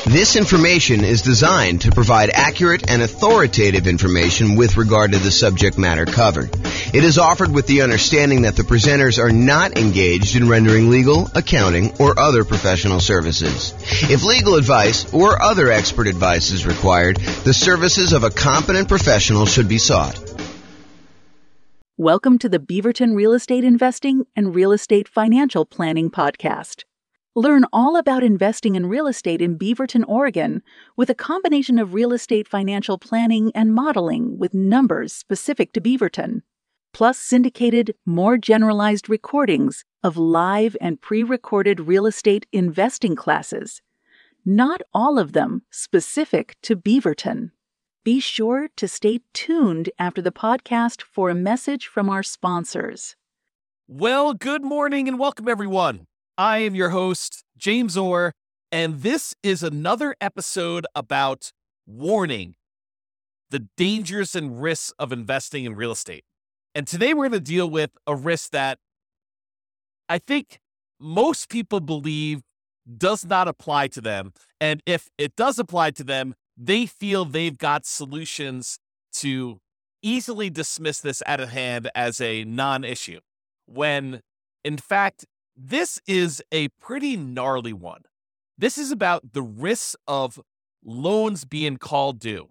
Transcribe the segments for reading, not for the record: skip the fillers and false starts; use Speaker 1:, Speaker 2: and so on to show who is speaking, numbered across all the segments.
Speaker 1: This information is designed to provide accurate and authoritative information with regard to the subject matter covered. It is offered with the understanding that the presenters are not engaged in rendering legal, accounting, or other professional services. If legal advice or other expert advice is required, the services of a competent professional should be sought.
Speaker 2: Welcome to the Beaverton Real Estate Investing and Real Estate Financial Planning Podcast. Learn all about investing in real estate in Beaverton, Oregon, with a combination of real estate financial planning and modeling with numbers specific to Beaverton, plus syndicated, more generalized recordings of live and pre-recorded real estate investing classes, not all of them specific to Beaverton. Be sure to stay tuned after the podcast for a message from our sponsors.
Speaker 3: Well, good morning and welcome, everyone. I am your host, James Orr, and this is another episode about warning, the dangers and risks of investing in real estate. And today we're going to deal with a risk that I think most people believe does not apply to them. And if it does apply to them, they feel they've got solutions to easily dismiss this out of hand as a non-issue, when in fact, this is a pretty gnarly one. This is about the risks of loans being called due.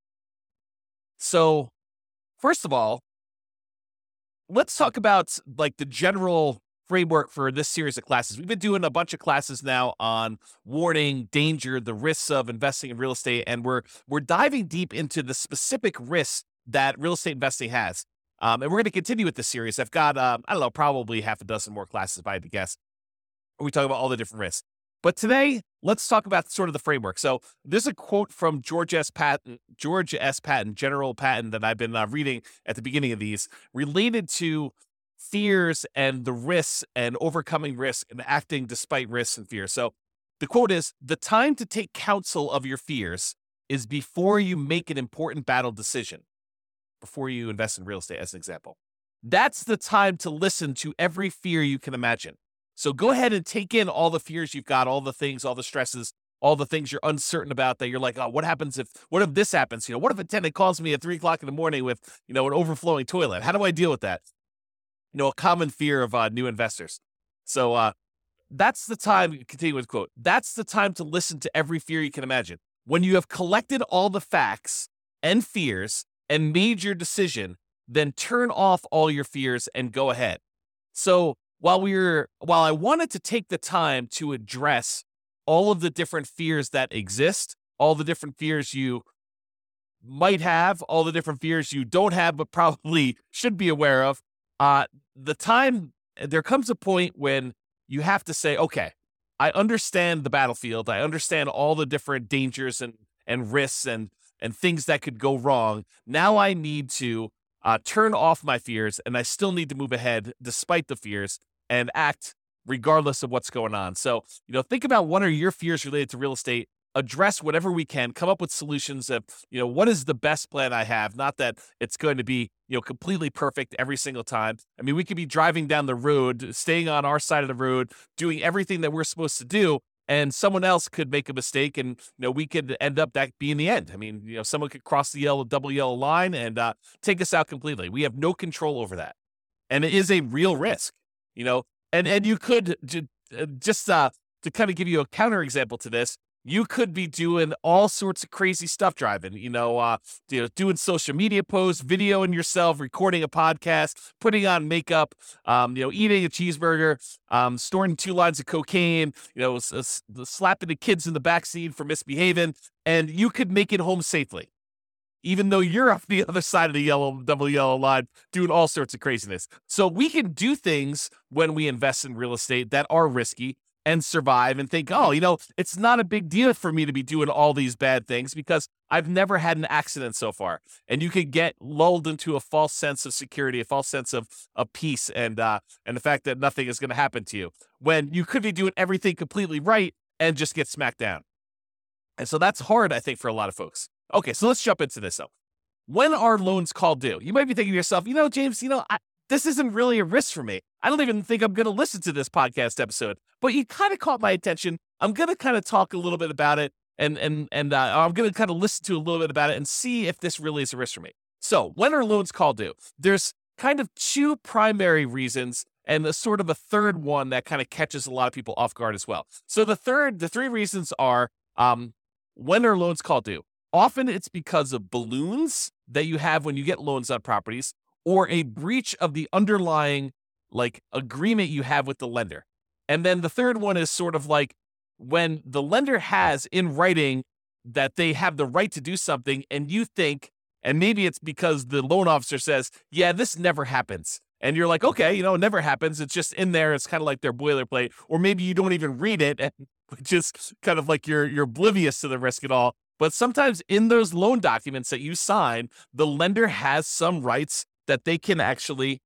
Speaker 3: So, first of all, let's talk about like the general framework for this series of classes. We've been doing a bunch of classes now on warning, danger, the risks of investing in real estate, and we're diving deep into the specific risks that real estate investing has. And we're going to continue with this series. I've got, probably half a dozen more classes, if I had to guess, where we talk about all the different risks. But today, let's talk about sort of the framework. So there's a quote from George S. Patton, General Patton, that I've been reading at the beginning of these, related to fears and the risks and overcoming risk and acting despite risks and fears. So the quote is, "The time to take counsel of your fears is before you make an important battle decision." Before you invest in real estate, as an example. That's the time to listen to every fear you can imagine. So go ahead and take in all the fears you've got, all the things, all the stresses, all the things you're uncertain about that you're like, oh, what if this happens? What if a tenant calls me at 3 o'clock in the morning with, an overflowing toilet? How do I deal with that? A common fear of new investors. So that's the time, continue with quote, "That's the time to listen to every fear you can imagine. When you have collected all the facts and fears and made your decision, then turn off all your fears and go ahead." So while I wanted to take the time to address all of the different fears that exist, all the different fears you might have, all the different fears you don't have, but probably should be aware of, there comes a point when you have to say, okay, I understand the battlefield. I understand all the different dangers and risks and things that could go wrong. Now I need to turn off my fears, and I still need to move ahead despite the fears and act regardless of what's going on. So, think about what are your fears related to real estate, address whatever we can, come up with solutions of, what is the best plan I have? Not that it's going to be, completely perfect every single time. I mean, we could be driving down the road, staying on our side of the road, doing everything that we're supposed to do, and someone else could make a mistake, and we could end up that being the end. I mean, someone could cross the double yellow line and take us out completely. We have no control over that, and it is a real risk. And you could just to kind of give you a counterexample to this, you could be doing all sorts of crazy stuff driving. Doing social media posts, videoing yourself, recording a podcast, putting on makeup, eating a cheeseburger, storing 2 lines of cocaine, slapping the kids in the backseat for misbehaving, and you could make it home safely, even though you're off the other side of the double yellow line doing all sorts of craziness. So we can do things when we invest in real estate that are risky and survive and think, it's not a big deal for me to be doing all these bad things because I've never had an accident so far. And you could get lulled into a false sense of security, a false sense of peace, and the fact that nothing is going to happen to you when you could be doing everything completely right and just get smacked down. And so that's hard, I think, for a lot of folks. Okay, so let's jump into this though. When are loans called due? You might be thinking to yourself, James, this isn't really a risk for me. I don't even think I'm going to listen to this podcast episode, but you kind of caught my attention. I'm going to kind of talk a little bit about it I'm going to kind of listen to a little bit about it and see if this really is a risk for me. So when are loans called due? There's kind of two primary reasons and a sort of a third one that kind of catches a lot of people off guard as well. So the three reasons are, when are loans called due? Often it's because of balloons that you have when you get loans on properties, or a breach of the underlying agreement you have with the lender. And then the third one is sort of like when the lender has in writing that they have the right to do something, and you think, and maybe it's because the loan officer says, yeah, this never happens. And you're like, okay, it never happens. It's just in there. It's kind of like their boilerplate. Or maybe you don't even read it, and just kind of like you're oblivious to the risk at all. But sometimes in those loan documents that you sign, the lender has some rights that they can actually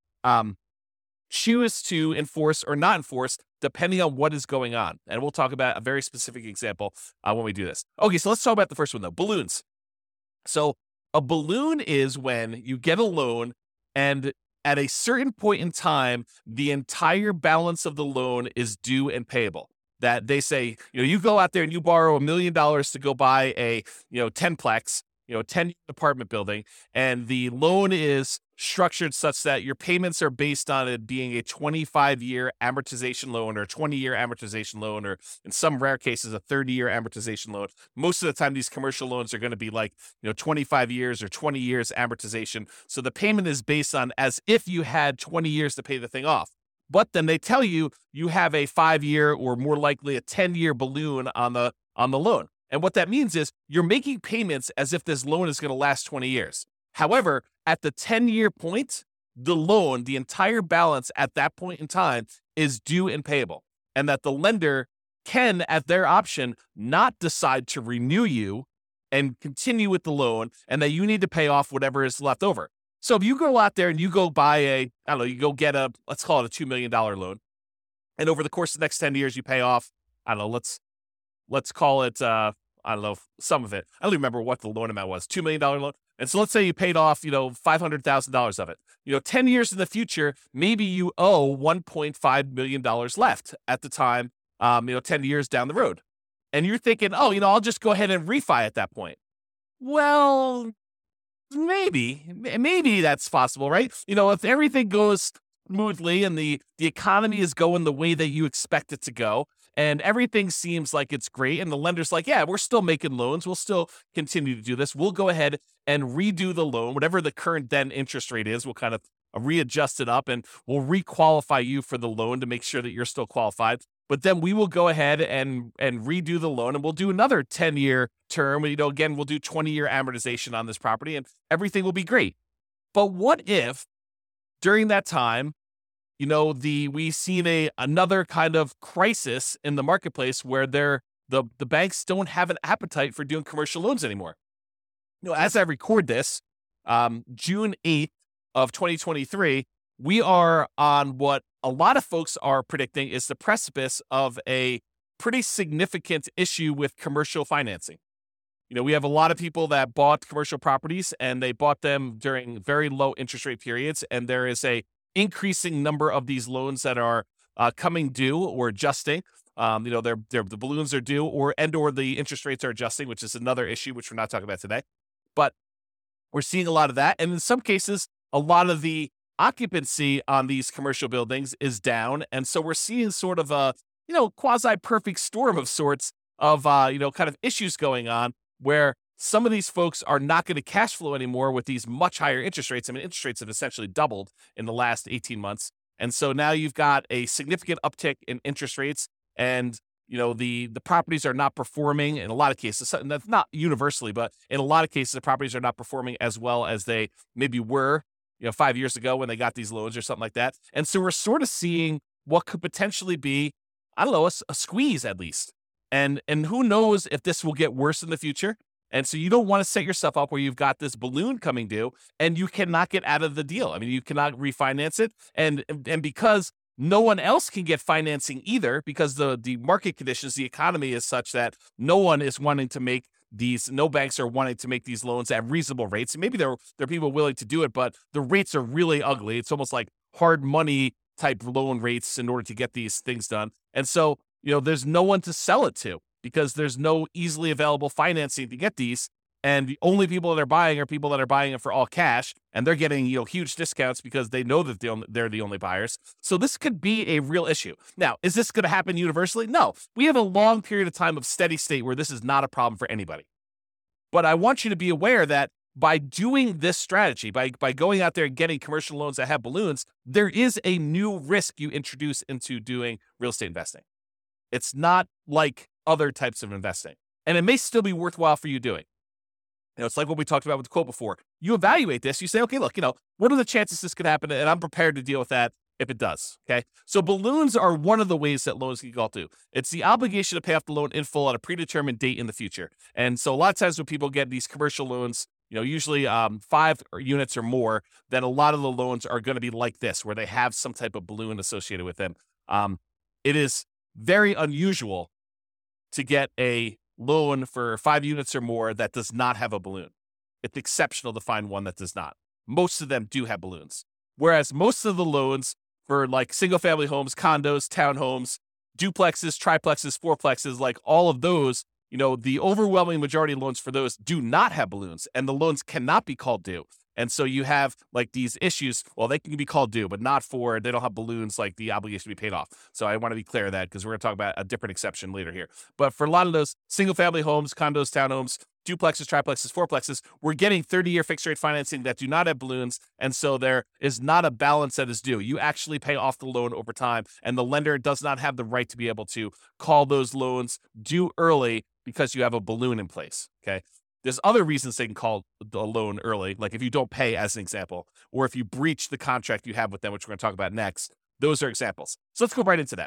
Speaker 3: choose to enforce or not enforce depending on what is going on. And we'll talk about a very specific example when we do this. Okay, so let's talk about the first one though, balloons. So a balloon is when you get a loan and at a certain point in time, the entire balance of the loan is due and payable. That they say, you go out there and you borrow $1 million to go buy a, 10-plex, 10 apartment building, and the loan is structured such that your payments are based on it being a 25-year amortization loan or a 20-year amortization loan, or in some rare cases, a 30-year amortization loan. Most of the time, these commercial loans are going to be 25 years or 20 years amortization. So the payment is based on as if you had 20 years to pay the thing off. But then they tell you have a 5-year or more likely a 10-year balloon on the loan. And what that means is you're making payments as if this loan is going to last 20 years. However, at the 10-year point, the loan, the entire balance at that point in time is due and payable. And that the lender can, at their option, not decide to renew you and continue with the loan, and that you need to pay off whatever is left over. So if you go out there and you go buy you go get let's call it a $2 million loan. And over the course of the next 10 years, you pay off, let's call it, some of it. I don't even remember what the loan amount was, $2 million loan. And so let's say you paid off, $500,000 of it. 10 years in the future, maybe you owe $1.5 million left at the time, 10 years down the road. And you're thinking, I'll just go ahead and refi at that point. Well, maybe that's possible, right? If everything goes smoothly and the economy is going the way that you expect it to go, and everything seems like it's great, and the lender's like, yeah, we're still making loans, we'll still continue to do this, we'll go ahead and redo the loan, whatever the current then interest rate is, we'll kind of readjust it up, and we'll requalify you for the loan to make sure that you're still qualified. But then we will go ahead and redo the loan, and we'll do another 10-year term. Again, we'll do 20-year amortization on this property, and everything will be great. But what if during that time, we've seen another kind of crisis in the marketplace where the banks don't have an appetite for doing commercial loans anymore. As I record this, June 8th of 2023, we are on what a lot of folks are predicting is the precipice of a pretty significant issue with commercial financing. We have a lot of people that bought commercial properties, and they bought them during very low interest rate periods, and there is a increasing number of these loans that are coming due or adjusting. The balloons are due, or the interest rates are adjusting, which is another issue which we're not talking about today. But we're seeing a lot of that, and in some cases, a lot of the occupancy on these commercial buildings is down, and so we're seeing sort of a quasi-perfect storm of sorts of kind of issues going on where some of these folks are not going to cash flow anymore with these much higher interest rates. I mean, interest rates have essentially doubled in the last 18 months. And so now you've got a significant uptick in interest rates, and the properties are not performing in a lot of cases. And that's not universally, but in a lot of cases, the properties are not performing as well as they maybe were 5 years ago when they got these loans or something like that. And so we're sort of seeing what could potentially be, a squeeze at least. And who knows if this will get worse in the future. And so you don't want to set yourself up where you've got this balloon coming due and you cannot get out of the deal. I mean, you cannot refinance it. And because no one else can get financing either, because the market conditions, the economy is such that no banks are wanting to make these loans at reasonable rates. And maybe there are people willing to do it, but the rates are really ugly. It's almost like hard money type loan rates in order to get these things done. And so, there's no one to sell it to. because there's no easily available financing to get these. And the only people that are buying are people that are buying it for all cash, and they're getting huge discounts because they know that they're the only buyers. So this could be a real issue. Now, is this going to happen universally? No. We have a long period of time of steady state where this is not a problem for anybody. But I want you to be aware that by doing this strategy, by going out there and getting commercial loans that have balloons, there is a new risk you introduce into doing real estate investing. It's not like other types of investing, and it may still be worthwhile for you doing. It's like what we talked about with the quote before. You evaluate this. You say, okay, look, what are the chances this could happen? And I'm prepared to deal with that if it does. Okay. So balloons are one of the ways that loans can go through. It's the obligation to pay off the loan in full at a predetermined date in the future. And so a lot of times when people get these commercial loans, usually 5 units or more, then a lot of the loans are going to be like this, where they have some type of balloon associated with them. It is very unusual to get a loan for 5 units or more that does not have a balloon. It's exceptional to find one that does not. Most of them do have balloons. Whereas most of the loans for like single family homes, condos, townhomes, duplexes, triplexes, fourplexes, like all of those, the overwhelming majority of loans for those do not have balloons, and the loans cannot be called due. And so you have like these issues. Well, they can be called due, but they don't have balloons like the obligation to be paid off. So I want to be clear of that because we're going to talk about a different exception later here. But for a lot of those single family homes, condos, townhomes, duplexes, triplexes, fourplexes, we're getting 30-year fixed rate financing that do not have balloons. And so there is not a balance that is due. You actually pay off the loan over time, and the lender does not have the right to be able to call those loans due early because you have a balloon in place. Okay. There's other reasons they can call the loan early, like if you don't pay, as an example, or if you breach the contract you have with them, which we're going to talk about next. Those are examples. So let's go right into that.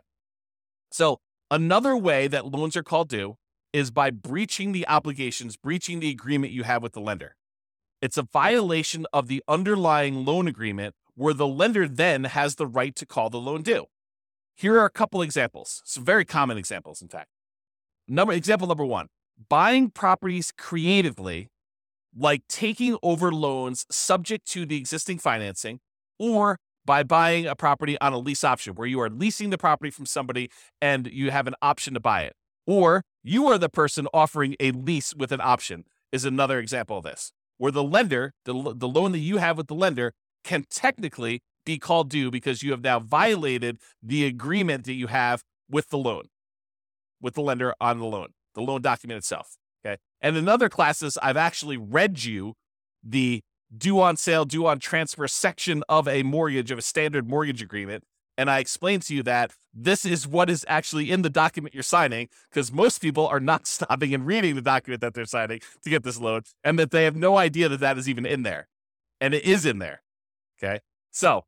Speaker 3: So another way that loans are called due is by breaching the obligations, breaching the agreement you have with the lender. It's a violation of the underlying loan agreement where the lender then has the right to call the loan due. Here are a couple examples, some very common examples, in fact. Example number 1. Buying properties creatively, like taking over loans subject to the existing financing, or by buying a property on a lease option where you are leasing the property from somebody and you have an option to buy it. Or you are the person offering a lease with an option is another example of this, where the lender, the loan that you have with the lender can technically be called due because you have now violated the agreement that you have with the loan, with the lender on the loan document itself. Okay. And in other classes, I've actually read you the due on sale, due on transfer section of a mortgage, of a standard mortgage agreement. And I explained to you that this is what is actually in the document you're signing, because most people are not stopping and reading the document that they're signing to get this loan, and that they have no idea that that is even in there. And it is in there. Okay. So,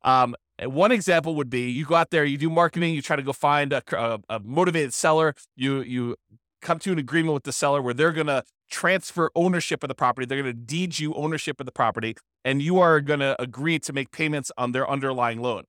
Speaker 3: one example would be you go out there, you do marketing, you try to go find a motivated seller. You come to an agreement with the seller where they're going to transfer ownership of the property. They're going to deed you ownership of the property, and you are going to agree to make payments on their underlying loan.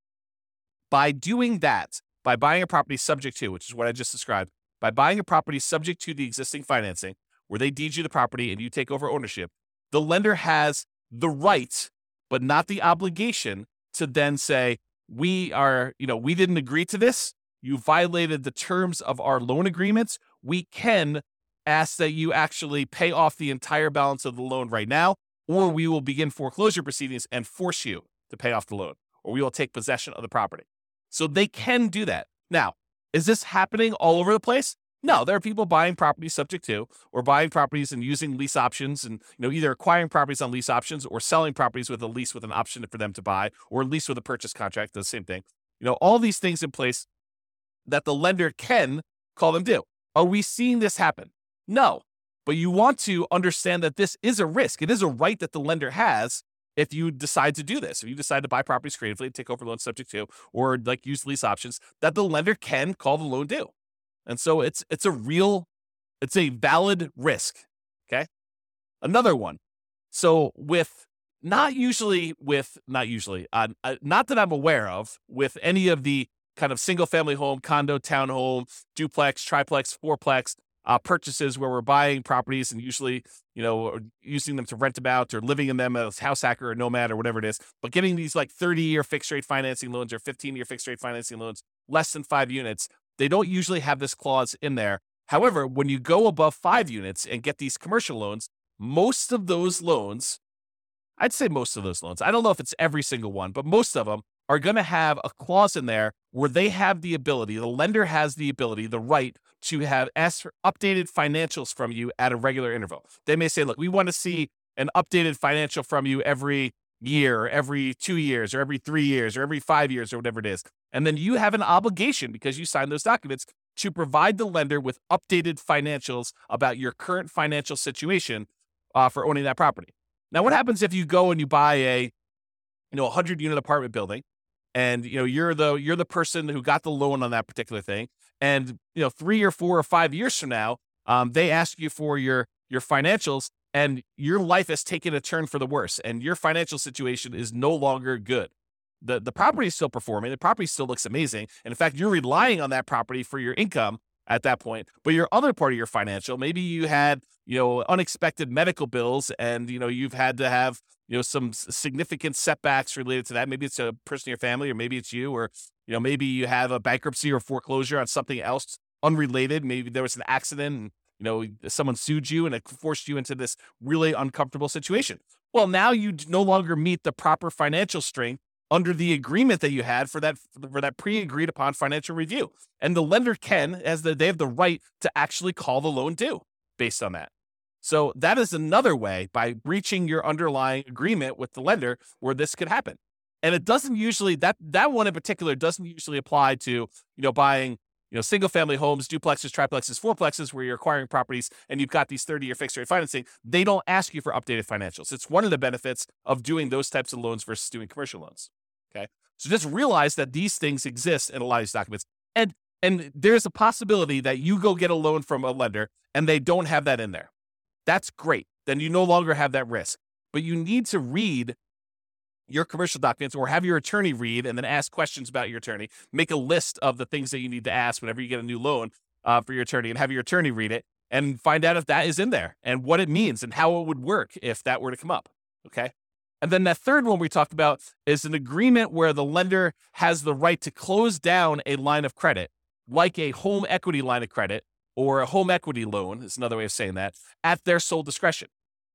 Speaker 3: By doing that, by buying a property subject to, which is what I just described, by buying a property subject to the existing financing, where they deed you the property and you take over ownership, the lender has the right, but not the obligation, to then say, we didn't agree to this. You violated the terms of our loan agreements. We can ask that you actually pay off the entire balance of the loan right now, or we will begin foreclosure proceedings and force you to pay off the loan, or we will take possession of the property. So they can do that. Now, is this happening all over the place? No, there are people buying properties subject to, or buying properties and using lease options, and either acquiring properties on lease options or selling properties with a lease with an option for them to buy, or lease with a purchase contract, the same thing. All these things in place that the lender can call them due. Are we seeing this happen? No, but you want to understand that this is a risk. It is a right that the lender has if you decide to do this. If you decide to buy properties creatively, take over loans subject to, or like use lease options, that the lender can call the loan due. And so it's a valid risk. Okay. Another one. So not that I'm aware of with any of the kind of single family home, condo, townhome, duplex, triplex, fourplex purchases where we're buying properties and usually, using them to rent them out or living in them as house hacker or nomad or whatever it is, but getting these like 30-year fixed rate financing loans or 15-year fixed rate financing loans, less than 5 units, they don't usually have this clause in there However, when you go above 5 units and get these commercial loans, most of those loans, I'd say most of those loans, I don't know if it's every single one, but most of them are going to have a clause in there where they have the ability, the lender has the ability, the right to ask for updated financials from you at a regular interval. They may say, look, we want to see an updated financial from you every year, or every 2 years, or every 3 years, or every 5 years, or whatever it is. And then you have an obligation, because you signed those documents, to provide the lender with updated financials about your current financial situation for owning that property. Now, what happens if you go and you buy a 100-unit apartment building, and you're the person who got the loan on that particular thing, and 3 or 4 or 5 years from now, they ask you for your financials, and your life has taken a turn for the worse, and your financial situation is no longer good. The property is still performing. The property still looks amazing. And in fact, you're relying on that property for your income at that point. But your other part of your financial, maybe you had, unexpected medical bills, and, you've had to have, some significant setbacks related to that. Maybe it's a person in your family, or maybe it's you, or, maybe you have a bankruptcy or foreclosure on something else unrelated. Maybe there was an accident and, someone sued you and it forced you into this really uncomfortable situation. Well, now you no longer meet the proper financial strength under the agreement that you had for that pre-agreed upon financial review. And the lender they have the right to actually call the loan due based on that. So that is another way, by breaching your underlying agreement with the lender, where this could happen. And it doesn't usually, that one in particular doesn't usually apply to, buying, single family homes, duplexes, triplexes, fourplexes, where you're acquiring properties and you've got these 30-year fixed rate financing. They don't ask you for updated financials. It's one of the benefits of doing those types of loans versus doing commercial loans. Okay. So just realize that these things exist in a lot of these documents. And there's a possibility that you go get a loan from a lender and they don't have that in there. That's great. Then you no longer have that risk. But you need to read your commercial documents, or have your attorney read and then ask questions about your attorney. Make a list of the things that you need to ask whenever you get a new loan for your attorney, and have your attorney read it and find out if that is in there and what it means and how it would work if that were to come up. Okay. And then that third one we talked about is an agreement where the lender has the right to close down a line of credit, like a home equity line of credit or a home equity loan, is another way of saying that, at their sole discretion.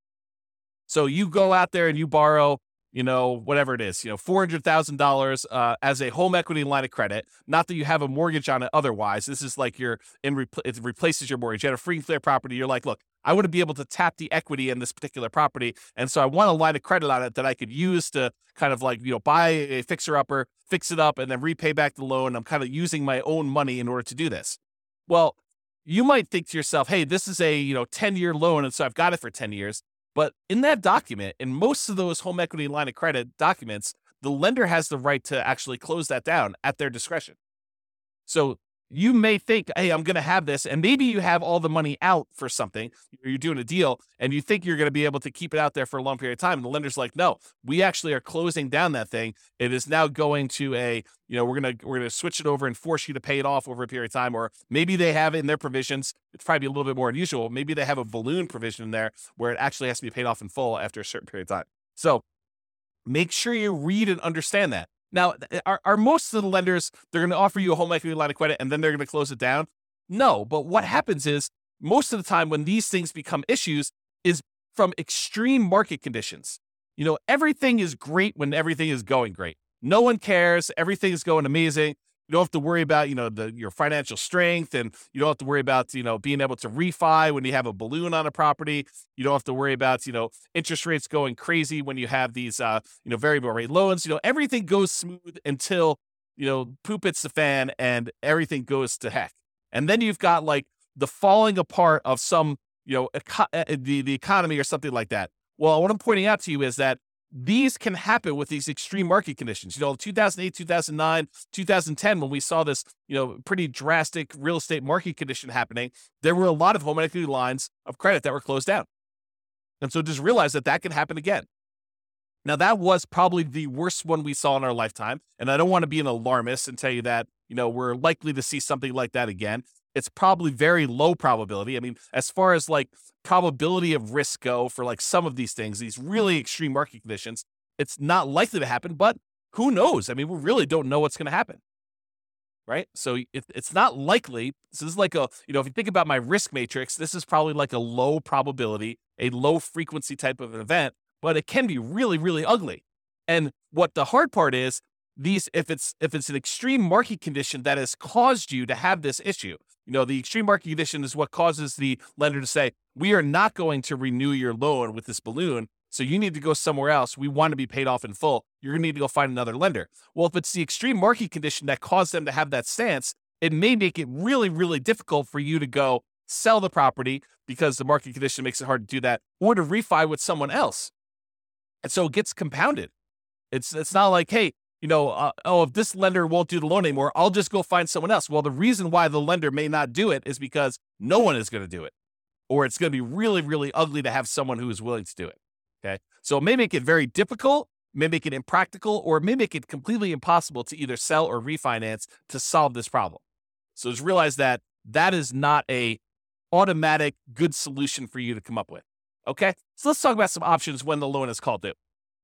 Speaker 3: So you go out there and you borrow, whatever it is, $400,000 as a home equity line of credit. Not that you have a mortgage on it otherwise. This is like it replaces your mortgage. You had a free and clear property. You're like, look, I want to be able to tap the equity in this particular property. And so I want a line of credit on it that I could use to kind of buy a fixer-upper, fix it up, and then repay back the loan. I'm kind of using my own money in order to do this. Well, you might think to yourself, hey, this is a 10-year loan, and so I've got it for 10 years. But in that document, in most of those home equity line of credit documents, the lender has the right to actually close that down at their discretion. So you may think, hey, I'm going to have this, and maybe you have all the money out for something, or you're doing a deal, and you think you're going to be able to keep it out there for a long period of time. And the lender's like, no, we actually are closing down that thing. It is now going to we're going to switch it over and force you to pay it off over a period of time. Or maybe they have in their provisions, it's probably a little bit more unusual, maybe they have a balloon provision in there where it actually has to be paid off in full after a certain period of time. So make sure you read and understand that. Now, are most of the lenders, they're going to offer you a home equity line of credit and then they're going to close it down? No, but what happens is most of the time when these things become issues is from extreme market conditions. Everything is great when everything is going great. No one cares. Everything is going amazing. You don't have to worry about, your financial strength, and you don't have to worry about, being able to refi when you have a balloon on a property. You don't have to worry about, interest rates going crazy when you have these, variable rate loans. Everything goes smooth until, poop hits the fan and everything goes to heck. And then you've got the falling apart of some, the economy or something like that. Well, what I'm pointing out to you is that these can happen with these extreme market conditions. 2008, 2009, 2010, when we saw this, pretty drastic real estate market condition happening, there were a lot of home equity lines of credit that were closed down. And so just realize that can happen again. Now, that was probably the worst one we saw in our lifetime. And I don't want to be an alarmist and tell you that, we're likely to see something like that again. It's probably very low probability. I mean, as far as probability of risk go for some of these things, these really extreme market conditions, it's not likely to happen, but who knows? I mean, we really don't know what's going to happen. right? So it's not likely. This is like if you think about my risk matrix, this is probably like a low probability, a low frequency type of an event, but it can be really, really ugly. And what the hard part is, if it's an extreme market condition that has caused you to have this issue, the extreme market condition is what causes the lender to say, we are not going to renew your loan with this balloon, so you need to go somewhere else. We want to be paid off in full. You're going to need to go find another lender. Well, if it's the extreme market condition that caused them to have that stance, it may make it really, really difficult for you to go sell the property because the market condition makes it hard to do that, or to refi with someone else. And so it gets compounded. It's not like, hey, if this lender won't do the loan anymore, I'll just go find someone else. Well, the reason why the lender may not do it is because no one is going to do it, or it's going to be really, really ugly to have someone who is willing to do it. Okay. So it may make it very difficult, may make it impractical, or it may make it completely impossible to either sell or refinance to solve this problem. So just realize that is not a automatic good solution for you to come up with. Okay. So let's talk about some options when the loan is called due.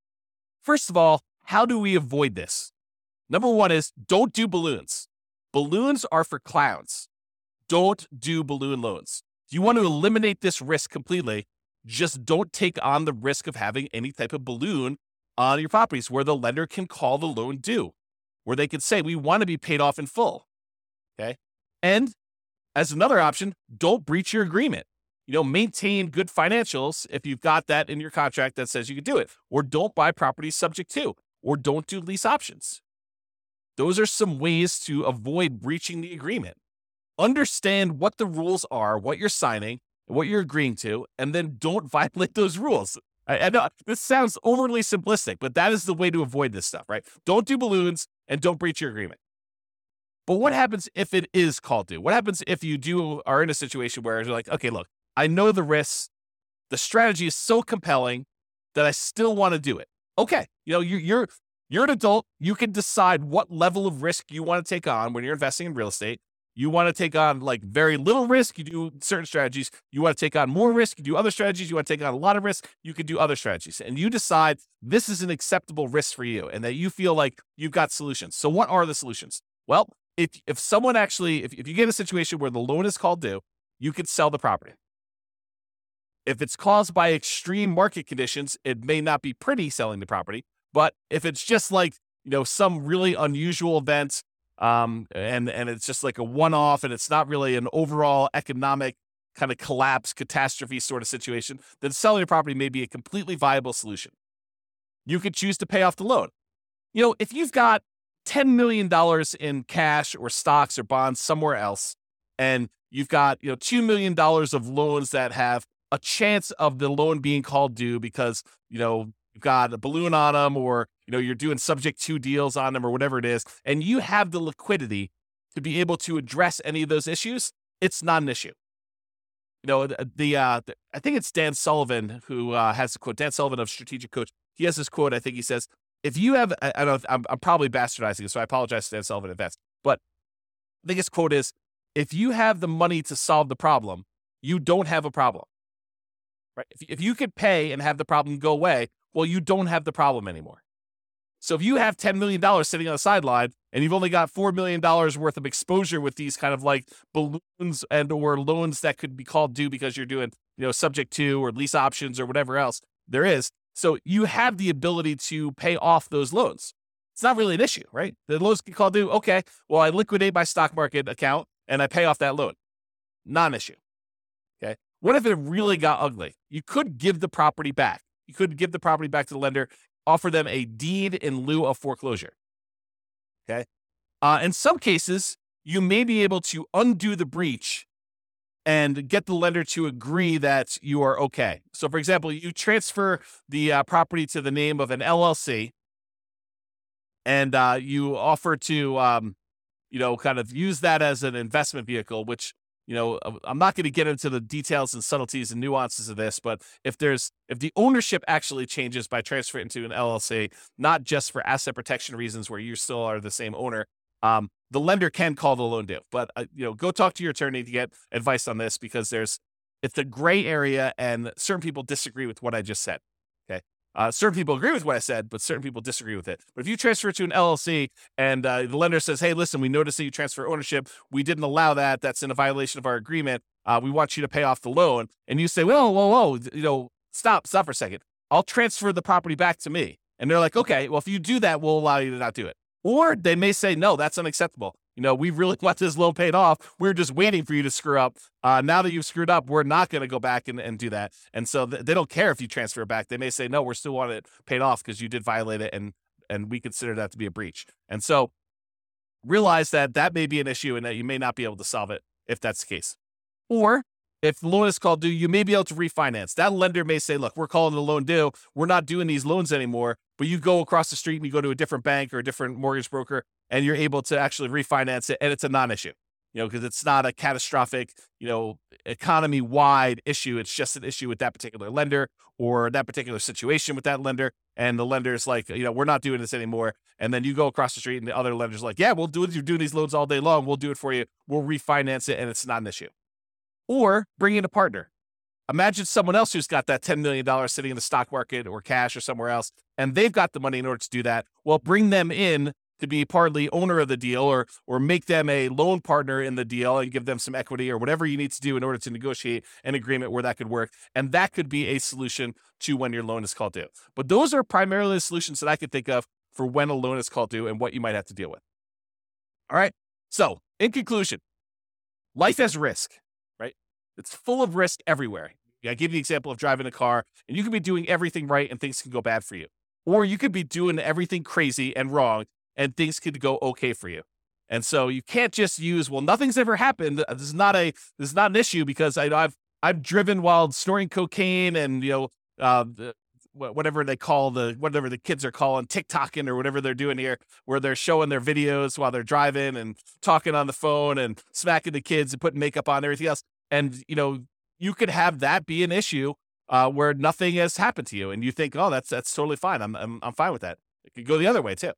Speaker 3: First of all, how do we avoid this? Number one is don't do balloons. Balloons are for clowns. Don't do balloon loans. If you want to eliminate this risk completely, just don't take on the risk of having any type of balloon on your properties where the lender can call the loan due, where they can say, we want to be paid off in full. Okay. And as another option, don't breach your agreement. Maintain good financials if you've got that in your contract that says you can do it, or don't buy properties subject to, or don't do lease options. Those are some ways to avoid breaching the agreement. Understand what the rules are, what you're signing, and what you're agreeing to, and then don't violate those rules. I know this sounds overly simplistic, but that is the way to avoid this stuff, right? Don't do balloons and don't breach your agreement. But what happens if it is called due? What happens if you are in a situation where you're like, okay, look, I know the risks. The strategy is so compelling that I still want to do it. Okay, you're an adult. You can decide what level of risk you want to take on when you're investing in real estate. You want to take on like very little risk, you do certain strategies. You want to take on more risk, you do other strategies. You want to take on a lot of risk, you could do other strategies. And you decide this is an acceptable risk for you and that you feel like you've got solutions. So what are the solutions? Well, if someone actually, if you get a situation where the loan is called due, you could sell the property. If it's caused by extreme market conditions, it may not be pretty selling the property. But if it's just like, some really unusual event, and it's just like a one-off and it's not really an overall economic kind of collapse, catastrophe sort of situation, then selling the property may be a completely viable solution. You could choose to pay off the loan. If you've got $10 million in cash or stocks or bonds somewhere else, and you've got, $2 million of loans that have a chance of the loan being called due because, you've got a balloon on them, or, you're doing subject to deals on them, or whatever it is, and you have the liquidity to be able to address any of those issues, it's not an issue. I think it's Dan Sullivan who has the quote, Dan Sullivan of Strategic Coach. He has this quote, I think he says, if you have, I don't know, I'm probably bastardizing it, so I apologize to Dan Sullivan in advance, but I think his quote is, if you have the money to solve the problem, you don't have a problem. Right? If you could pay and have the problem go away, well, you don't have the problem anymore. So if you have $10 million sitting on the sideline and you've only got $4 million worth of exposure with these kind of like balloons and or loans that could be called due because you're doing, subject to or lease options or whatever else there is. So you have the ability to pay off those loans. It's not really an issue, right? The loans get called due. Okay, well, I liquidate my stock market account and I pay off that loan. Non-issue. Okay. What if it really got ugly? You could give the property back. You could give the property back to the lender, offer them a deed in lieu of foreclosure. Okay. In some cases, you may be able to undo the breach and get the lender to agree that you are okay. So, for example, you transfer the property to the name of an LLC, and you offer to, kind of use that as an investment vehicle, which, I'm not going to get into the details and subtleties and nuances of this, but if the ownership actually changes by transferring it to an LLC, not just for asset protection reasons where you still are the same owner, the lender can call the loan due. But, go talk to your attorney to get advice on this, because it's a gray area and certain people disagree with what I just said. Okay. Certain people agree with what I said, but certain people disagree with it. But if you transfer it to an LLC and the lender says, hey, listen, we noticed that you transfer ownership. We didn't allow that. That's in a violation of our agreement. We want you to pay off the loan. And you say, whoa, stop for a second. I'll transfer the property back to me. And they're like, okay, well, if you do that, we'll allow you to not do it. Or they may say, no, that's unacceptable. We really want this loan paid off. We're just waiting for you to screw up. Now that you've screwed up, we're not going to go back and do that. And so they don't care if you transfer it back. They may say, no, we're still want it paid off because you did violate it, and we consider that to be a breach. And so realize that may be an issue and that you may not be able to solve it if that's the case. Or if the loan is called due, you may be able to refinance. That lender may say, look, we're calling the loan due. We're not doing these loans anymore. But you go across the street and you go to a different bank or a different mortgage broker, and you're able to actually refinance it. And it's a non-issue, because it's not a catastrophic, economy-wide issue. It's just an issue with that particular lender or that particular situation with that lender. And the lender's like, we're not doing this anymore. And then you go across the street and the other lender's like, yeah, we'll do it. You're doing these loans all day long. We'll do it for you. We'll refinance it. And it's not an issue. Or bring in a partner. Imagine someone else who's got that $10 million sitting in the stock market or cash or somewhere else, and they've got the money in order to do that. Well, bring them in to be partly owner of the deal or make them a loan partner in the deal and give them some equity or whatever you need to do in order to negotiate an agreement where that could work. And that could be a solution to when your loan is called due. But those are primarily the solutions that I could think of for when a loan is called due and what you might have to deal with. All right. So in conclusion, life has risk, right? It's full of risk everywhere. I give the example of driving a car, and you could be doing everything right and things can go bad for you. Or you could be doing everything crazy and wrong and things could go okay for you. And so you can't just use, well, nothing's ever happened. This is not an issue because I've driven while snorting cocaine and, whatever the kids are calling TikToking or whatever they're doing here, where they're showing their videos while they're driving and talking on the phone and smacking the kids and putting makeup on and everything else. And, you could have that be an issue where nothing has happened to you, and you think, oh, that's totally fine. I'm fine with that. It could go the other way too.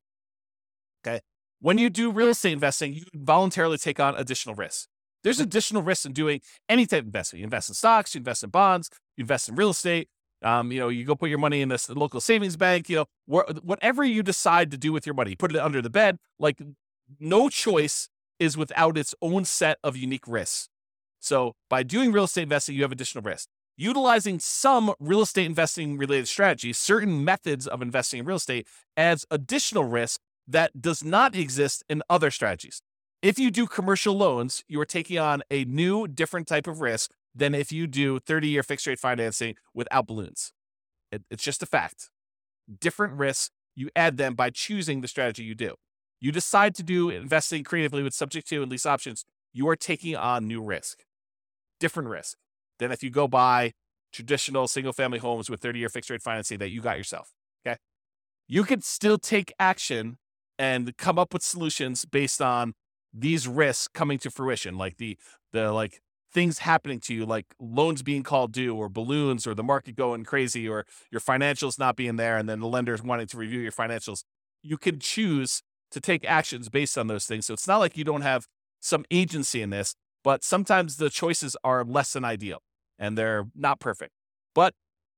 Speaker 3: Okay. When you do real estate investing, you voluntarily take on additional risks. There's additional risks in doing any type of investment. You invest in stocks, you invest in bonds, you invest in real estate. You go put your money in this local savings bank. Whatever you decide to do with your money, you put it under the bed. Like, no choice is without its own set of unique risks. So by doing real estate investing, you have additional risk. Utilizing some real estate investing related strategies, certain methods of investing in real estate adds additional risk that does not exist in other strategies. If you do commercial loans, you are taking on a new, different type of risk than if you do 30-year fixed rate financing without balloons. It's just a fact. Different risks, you add them by choosing the strategy you do. You decide to do investing creatively with subject to and lease options, you are taking on new risk. Different risk than if you go buy traditional single-family homes with 30-year fixed-rate financing that you got yourself, okay? You could still take action and come up with solutions based on these risks coming to fruition, like the things happening to you, like loans being called due or balloons or the market going crazy or your financials not being there and then the lenders wanting to review your financials. You can choose to take actions based on those things. So it's not like you don't have some agency in this, but sometimes the choices are less than ideal and they're not perfect. But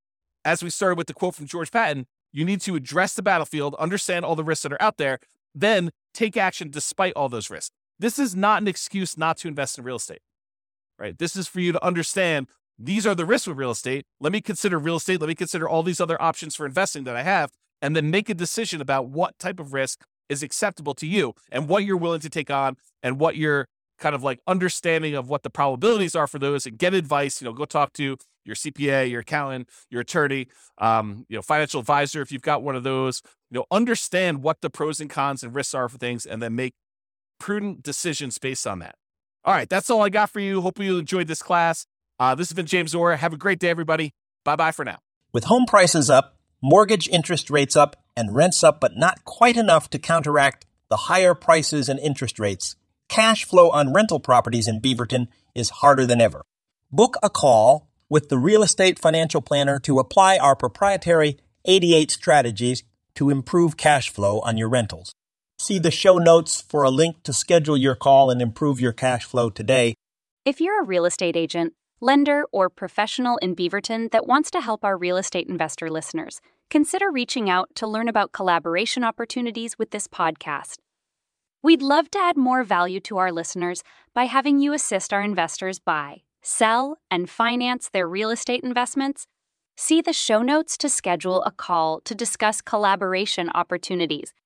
Speaker 3: as we started with the quote from George Patton, you need to address the battlefield, understand all the risks that are out there, then take action despite all those risks. This is not an excuse not to invest in real estate, right? This is for you to understand these are the risks with real estate. Let me consider real estate. Let me consider all these other options for investing that I have, and then make a decision about what type of risk is acceptable to you and what you're willing to take on and what you're kind of like understanding of what the probabilities are for those, and get advice. Go talk to your CPA, your accountant, your attorney, financial advisor if you've got one of those. Understand what the pros and cons and risks are for things, and then make prudent decisions based on that. All right, that's all I got for you. Hope you enjoyed this class. This has been James Orr. Have a great day, everybody. Bye-bye for now.
Speaker 4: With home prices up, mortgage interest rates up, and rents up, but not quite enough to counteract the higher prices and interest rates, cash flow on rental properties in Beaverton is harder than ever. Book a call with the Real Estate Financial Planner to apply our proprietary 88 strategies to improve cash flow on your rentals. See the show notes for a link to schedule your call and improve your cash flow today.
Speaker 5: If you're a real estate agent, lender, or professional in Beaverton that wants to help our real estate investor listeners, consider reaching out to learn about collaboration opportunities with this podcast. We'd love to add more value to our listeners by having you assist our investors buy, sell, and finance their real estate investments. See the show notes to schedule a call to discuss collaboration opportunities